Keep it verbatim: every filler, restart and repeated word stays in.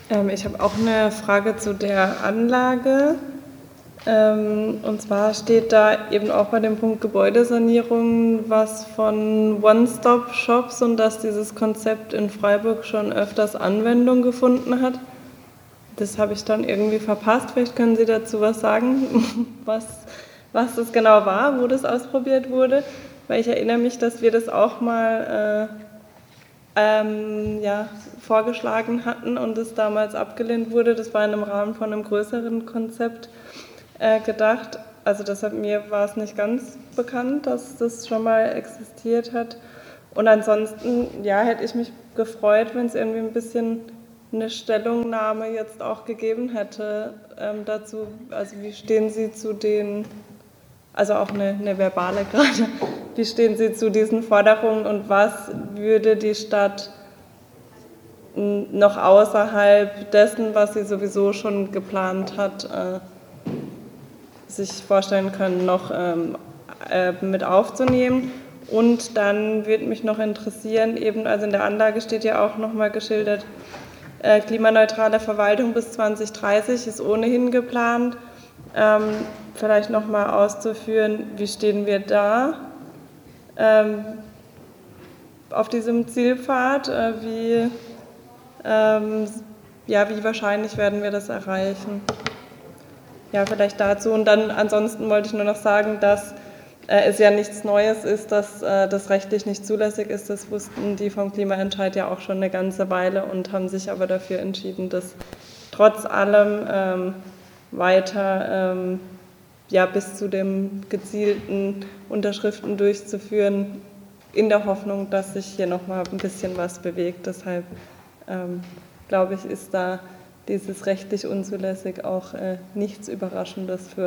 Ähm, ich habe auch eine Frage zu der Anlage. Ähm, und zwar steht da eben auch bei dem Punkt Gebäudesanierung was von One-Stop-Shops und dass dieses Konzept in Freiburg schon öfters Anwendung gefunden hat. Das habe ich dann irgendwie verpasst. Vielleicht können Sie dazu was sagen, was, was das genau war, wo das ausprobiert wurde. Weil ich erinnere mich, dass wir das auch mal äh, ähm, ja, vorgeschlagen hatten und es damals abgelehnt wurde. Das war in einem Rahmen von einem größeren Konzept äh, gedacht. Also deshalb mir war es nicht ganz bekannt, dass das schon mal existiert hat. Und ansonsten, ja, hätte ich mich gefreut, wenn es irgendwie ein bisschen eine Stellungnahme jetzt auch gegeben hätte ähm, dazu. Also wie stehen Sie zu den, also auch eine, eine verbale gerade, wie stehen Sie zu diesen Forderungen und was würde die Stadt noch außerhalb dessen, was sie sowieso schon geplant hat, äh, sich vorstellen können, noch ähm, äh, mit aufzunehmen. Und dann würde mich noch interessieren, eben, also in der Anlage steht ja auch nochmal geschildert, äh, klimaneutrale Verwaltung bis zwanzig dreißig ist ohnehin geplant. Ähm, vielleicht nochmal auszuführen, wie stehen wir da ähm, auf diesem Zielpfad, äh, wie, ähm, ja, wie wahrscheinlich werden wir das erreichen? Ja, vielleicht dazu. Und dann ansonsten wollte ich nur noch sagen, dass äh, es ja nichts Neues ist, dass äh, das rechtlich nicht zulässig ist. Das wussten die vom Klimaentscheid ja auch schon eine ganze Weile und haben sich aber dafür entschieden, das trotz allem ähm, weiter ähm, ja, bis zu dem gezielten Unterschriften durchzuführen, in der Hoffnung, dass sich hier nochmal ein bisschen was bewegt. Deshalb ähm, glaube ich, ist da dieses rechtlich unzulässig auch äh, nichts Überraschendes für